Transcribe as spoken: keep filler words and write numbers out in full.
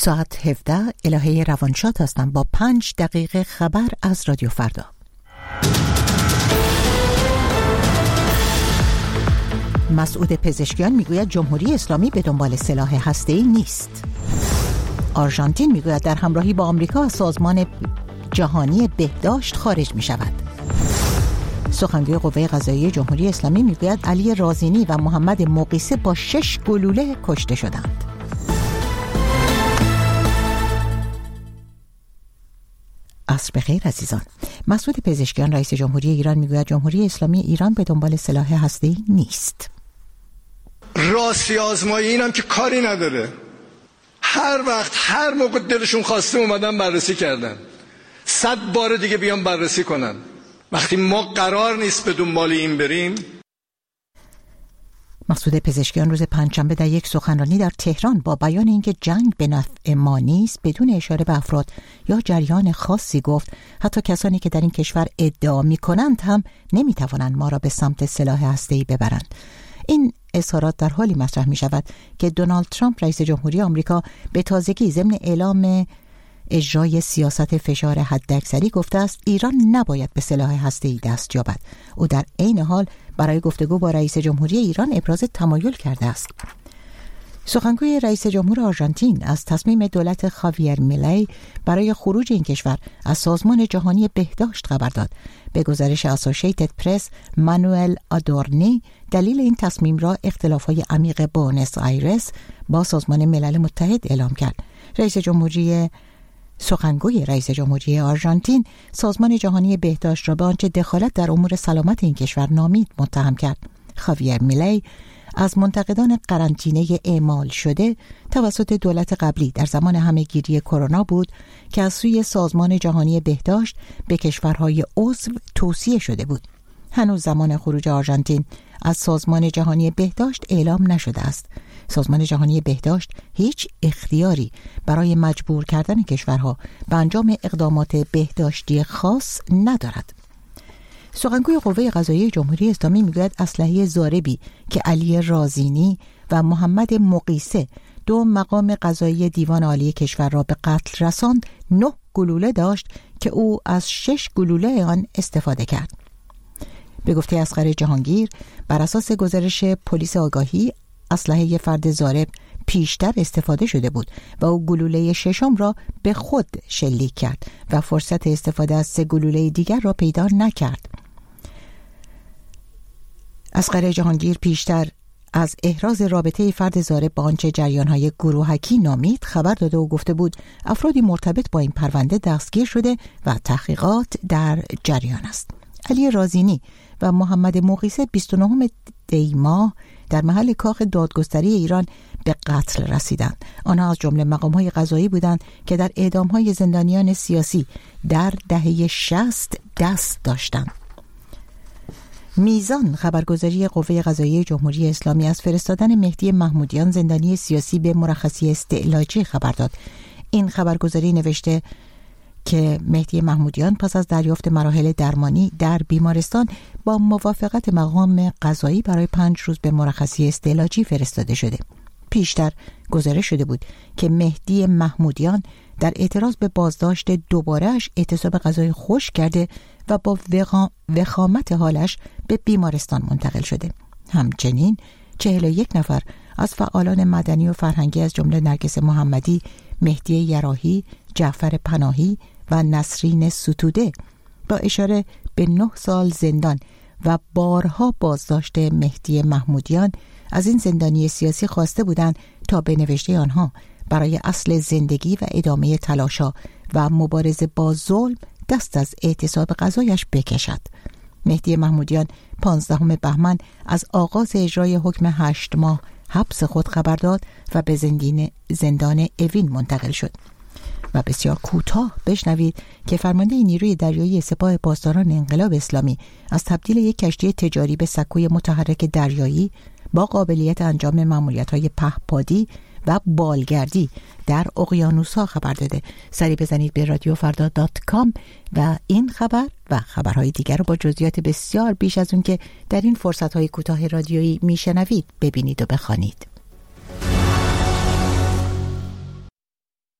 ساعت هفده الهه روانشاد هستم با پنج دقیقه خبر از رادیو فردا. مسعود پزشکیان میگوید جمهوری اسلامی به دنبال سلاح هسته‌ای نیست. آرژانتین میگوید در همراهی با آمریکا از سازمان جهانی بهداشت خارج می شود. سخنگوی قوه قضاییه جمهوری اسلامی میگوید علی رازینی و محمد مقیسه با شش گلوله کشته شدند. عصر بخیر عزیزان. مسعود پزشکیان رئیس جمهوری ایران میگوید جمهوری اسلامی ایران به دنبال سلاح هسته‌ای نیست. راستی آزمایی اینم که کاری نداره. هر وقت هر موقع دلشون خواسته اومدن بررسی کردن. صد بار دیگه بیان بررسی کنن. وقتی ما قرار نیست به دنبال این بریم. مسعود پزشکیان روز پنجشنبه در یک سخنرانی در تهران با بیان اینکه جنگ به نفع ما نیست بدون اشاره به افراد یا جریان خاصی گفت حتی کسانی که در این کشور ادعا می‌کنند هم نمی‌توانند ما را به سمت سلاح هسته‌ای ببرند. این اظهارات در حالی مطرح می‌شود که دونالد ترامپ رئیس جمهوری آمریکا به تازگی ضمن اعلام اجرای سیاست فشار حداکثری گفته است ایران نباید به سلاح هسته‌ای دست یابد. او در عین حال برای گفتگو با رئیس جمهوری ایران ابراز تمایل کرده است. سخنگوی رئیس جمهور آرژانتین از تصمیم دولت خاویر میلی برای خروج این کشور از سازمان جهانی بهداشت خبر داد. به گزارش اسوسییتد پرس، مانوئل آدورنی دلیل این تصمیم را اختلاف‌های عمیق بوئنوس آیرس با سازمان ملل متحد اعلام کرد. رئیس جمهوری سخنگوی رئیس جمهوری آرژانتین سازمان جهانی بهداشت را به آنچه دخالت در امور سلامت این کشور نامید متهم کرد. خاویر میلی از منتقدان قرنطینه اعمال شده توسط دولت قبلی در زمان همه‌گیری کرونا بود که از سوی سازمان جهانی بهداشت به کشورهای عضو توصیه شده بود. هنوز زمان خروج آرژانتین از سازمان جهانی بهداشت اعلام نشده است. سازمان جهانی بهداشت هیچ اختیاری برای مجبور کردن کشورها به انجام اقدامات بهداشتی خاص ندارد. سخنگوی قوه قضاییه جمهوری اسلامی میگوید اسلحه ضاربی که علی رازینی و محمد مقیسه دو مقام قضایی دیوان عالی کشور را به قتل رساند نه گلوله داشت که او از شش گلوله آن استفاده کرد. به گفته اصغر جهانگیر بر اساس گزارش پلیس آگاهی اسلحه فرد ضارب پیشتر استفاده شده بود و او گلوله ششم را به خود شلیک کرد و فرصت استفاده از سه گلوله دیگر را پیدا نکرد. اصغر جهانگیر پیشتر از احراز رابطه فرد ضارب با آنچه جریان‌های گروهکی نامید خبر داده و گفته بود افرادی مرتبط با این پرونده دستگیر شده و تحقیقات در جریان است. علی رازینی و محمد مقیسه بیست و نهم دی ماه در محل کاخ دادگستری ایران به قتل رسیدند. آنها از جمله مقام‌های قضایی بودند که در اعدام‌های زندانیان سیاسی در دهه شصت دست داشتند. میزان خبرگزاری قوه قضاییه جمهوری اسلامی از فرستادن مهدی محمودیان زندانی سیاسی به مرخصی استعلاجی خبر داد. این خبرگزاری نوشته که مهدی محمودیان پس از دریافت مراحل درمانی در بیمارستان با موافقت مقام قضایی برای پنج روز به مرخصی استعلاجی فرستاده شده. پیشتر گزارش شده بود که مهدی محمودیان در اعتراض به بازداشت دوباره‌اش اعتصاب غذای خشک کرده و با وخامت حالش به بیمارستان منتقل شده. همچنین چهل و یک نفر از فعالان مدنی و فرهنگی از جمله نرگس محمدی، مهدی یراحی، جعفر پناهی و نسرین ستوده با اشاره به نه سال زندان و بارها بازداشت مهدی محمودیان از این زندانی سیاسی خواسته بودند تا به نوشته آنها برای اصل زندگی و ادامه تلاش‌ها و مبارزه با ظلم دست از اعتصاب غذایش بکشد. مهدی محمودیان پانزدهم بهمن از آغاز اجرای حکم هشت ماه حبس خود خبر داد و به زندان اوین منتقل شد. و بسیار کوتاه بشنوید که فرمانده نیروی دریایی سپاه پاسداران انقلاب اسلامی از تبدیل یک کشتی تجاری به سکوی متحرک دریایی با قابلیت انجام ماموریت‌های پهپادی و بالگردی در اقیانوس‌ها خبر داده. سری بزنید به رادیو فردا دات کام و این خبر و خبرهای دیگر رو با جزئیات بسیار بیش از اون که در این فرصت‌های کوتاه رادیویی میشنوید ببینید و بخوانید.